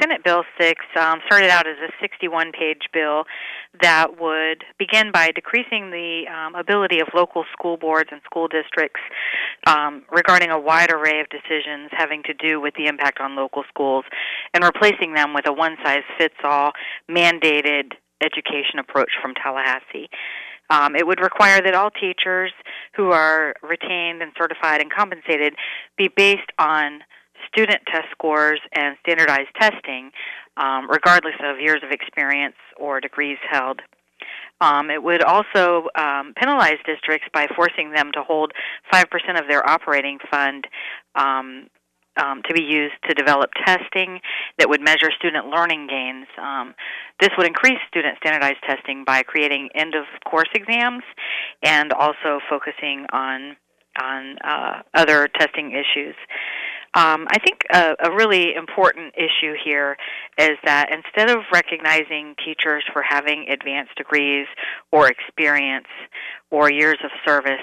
Senate Bill 6 started out as a 61-page bill that would begin by decreasing the ability of local school boards and school districts regarding a wide array of decisions having to do with the impact on local schools and replacing them with a one-size-fits-all mandated education approach from Tallahassee. It would require that all teachers who are retained and certified and compensated be based on student test scores and standardized testing, regardless of years of experience or degrees held. It would also penalize districts by forcing them to hold 5% of their operating fund to be used to develop testing that would measure student learning gains. This would increase student standardized testing by creating end-of-course exams and also focusing on other testing issues. I think a really important issue here is that instead of recognizing teachers for having advanced degrees or experience or years of service,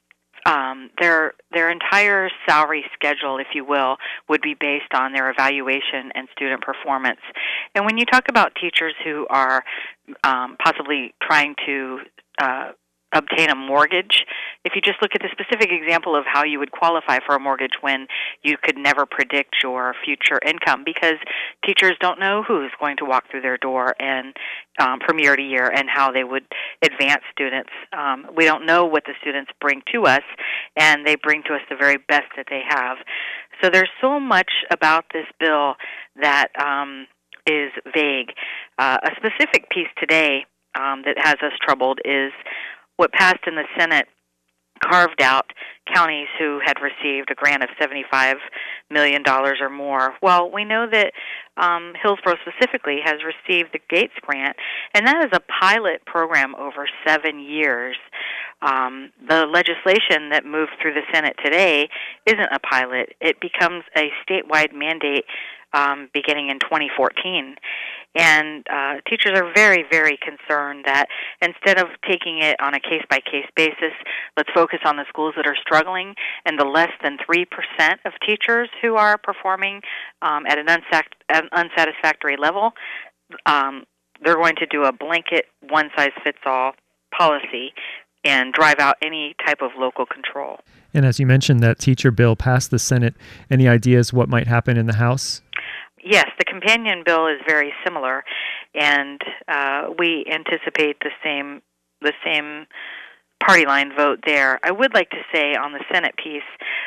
their entire salary schedule, if you will, would be based on their evaluation and student performance. And when you talk about teachers who are possibly trying to obtain a mortgage, if you just look at the specific example of how you would qualify for a mortgage when you could never predict your future income, because teachers don't know who's going to walk through their door and from year to year and how they would advance students. We don't know what the students bring to us, and they bring to us the very best that they have. So there's so much about this bill that is vague. A specific piece today that has us troubled is what passed in the Senate carved out counties who had received a grant of $75 million or more. Well, we know that Hillsborough specifically has received the Gates grant, and that is a pilot program over 7 years. The legislation that moved through the Senate today isn't a pilot. It becomes a statewide mandate beginning in 2014. And teachers are very, very concerned that instead of taking it on a case-by-case basis, let's focus on the schools that are struggling, and the less than 3% of teachers who are performing at an unsatisfactory level, they're going to do a blanket one-size-fits-all policy and drive out any type of local control. And as you mentioned, that teacher bill passed the Senate. Any ideas what might happen in the House? Yes, the companion bill is very similar, and we anticipate the same party line vote there. I would like to say on the Senate piece,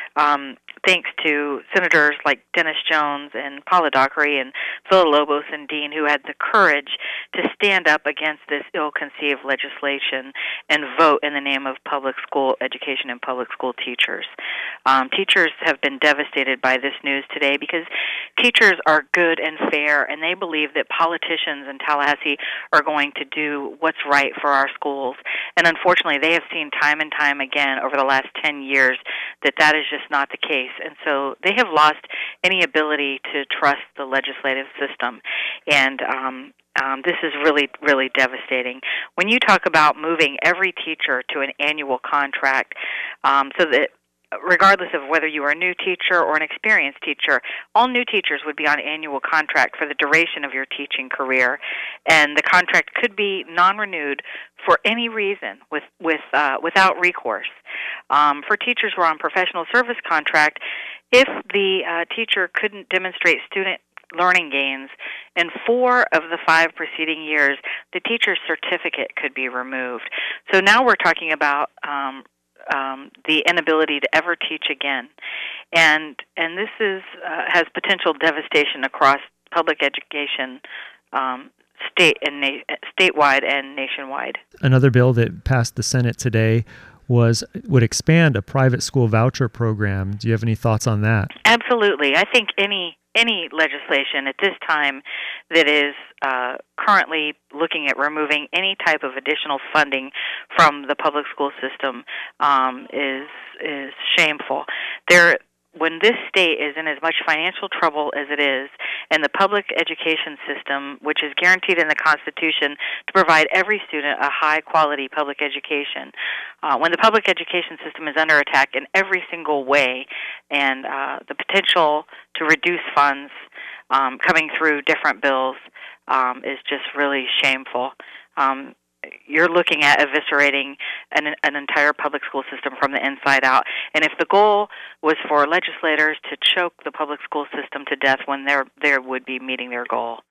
thanks to senators like Dennis Jones and Paula Dockery and Villalobos and Dean, who had the courage to stand up against this ill-conceived legislation and vote in the name of public school education and public school teachers. Teachers have been devastated by this news today because teachers are good and fair, and they believe that politicians in Tallahassee are going to do what's right for our schools. And unfortunately, they have seen time and time again over the last 10 years that is just not the case. And so they have lost any ability to trust the legislative system. And this is really, really devastating. When you talk about moving every teacher to an annual contract so that regardless of whether you are a new teacher or an experienced teacher, all new teachers would be on annual contract for the duration of your teaching career, and the contract could be non-renewed for any reason without recourse. For teachers who are on professional service contract, if the teacher couldn't demonstrate student learning gains in 4 of the 5 preceding years, the teacher's certificate could be removed. So now we're talking about the inability to ever teach again, and this is has potential devastation across public education, statewide and nationwide. Another bill that passed the Senate today would expand a private school voucher program. Do you have any thoughts on that? Absolutely. I think any legislation at this time that is currently looking at removing any type of additional funding from the public school system is shameful. When this state is in as much financial trouble as it is, and the public education system, which is guaranteed in the Constitution to provide every student a high-quality public education, when the public education system is under attack in every single way, and the potential to reduce funds coming through different bills is just really shameful. You're looking at eviscerating an entire public school system from the inside out. And if the goal was for legislators to choke the public school system to death when they would be meeting their goal.